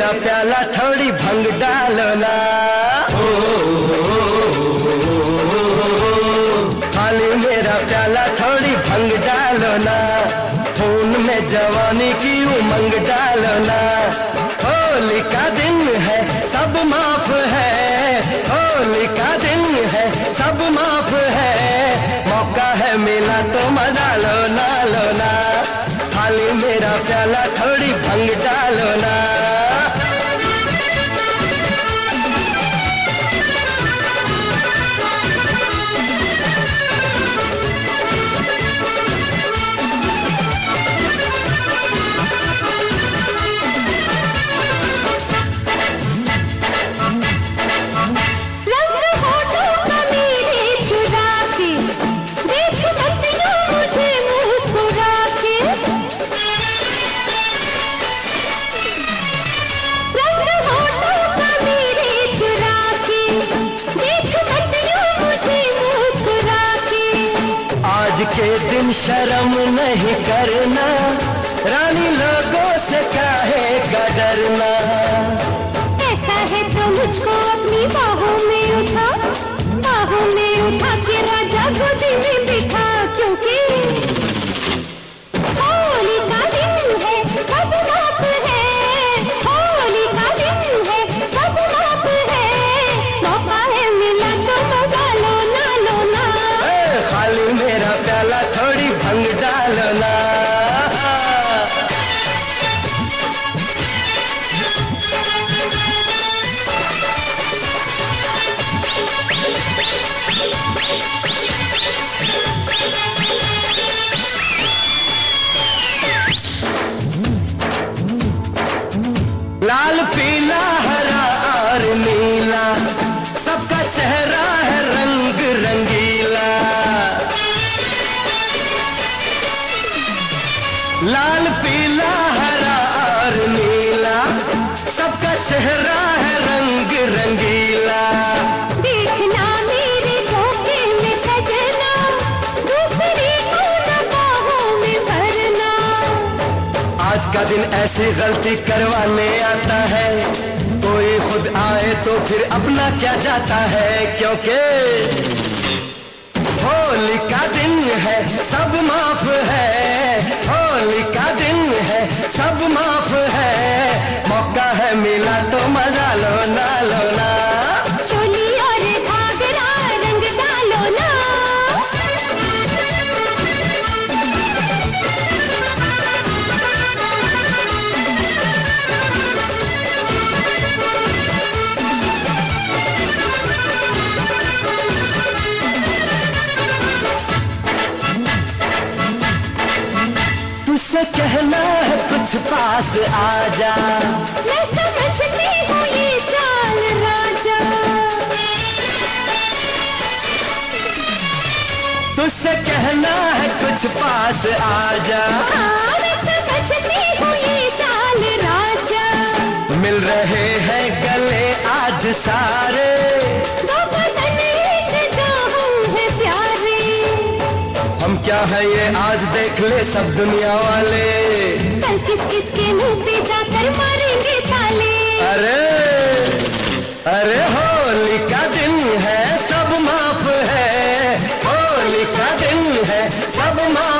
मेरा प्याला थोड़ी भंग डालो ना, खाली मेरा प्याला थोड़ी भंग डालो ना, खून में जवानी की उमंग डालो ना। होली का दिन है सब माफ है, होली का दिन है सब माफ है, मौका है मिला तो मजा लो ना, खाली मेरा प्याला थोड़ी भंग डालो ना। आज के दिन शर्म नहीं करना, रानी लोगों से काहे का डरना। ऐसा है तो मुझको अपनी बाहों में उठा, बाहों में उठा के राजा गोदी में बिठा, क्योंकि होली का दिन है सब माफ है, होली का दिन है सब माफ है, मौका है मिला तो मजा लो ना, खाली मेरा प्याला थोड़ी भंग डालो ना। लाल पीला हरा और नीला, सबका चेहरा है रंग रंगीला। लाल पीला हरा और नीला, सबका चेहरा है रंग रंगीला। देखना मेरे धोखे में सजना, दूसरी को न बाहों में भरना। आज का दिन ऐसी गलती करवाने आता है, कोई खुद आए तो फिर अपना क्या जाता है, क्योंकि होली का दिन है सब माफ है, होली का दिन है सब माफ है, मौका है मिला तो मजा लो ना, चोली और घाघरा रंग डालो ना। तुझसे कहना है कुछ पास आजा, मैं समझती हूँ ये चाल राजा, तुझसे कहना है कुछ पास आजा। हाँ मैं समझती हूँ ये चाल राजा, मिल रहे हैं गले आज सारे, दो बदन एक जो हम हैं प्यारे। हम क्या है ये आज देख ले सब दुनिया वाले, कल किस किस के मुंह पे जाकर मारेंगे ताले। अरे होली का दिन है सब माफ है, होली का दिन है सब माफ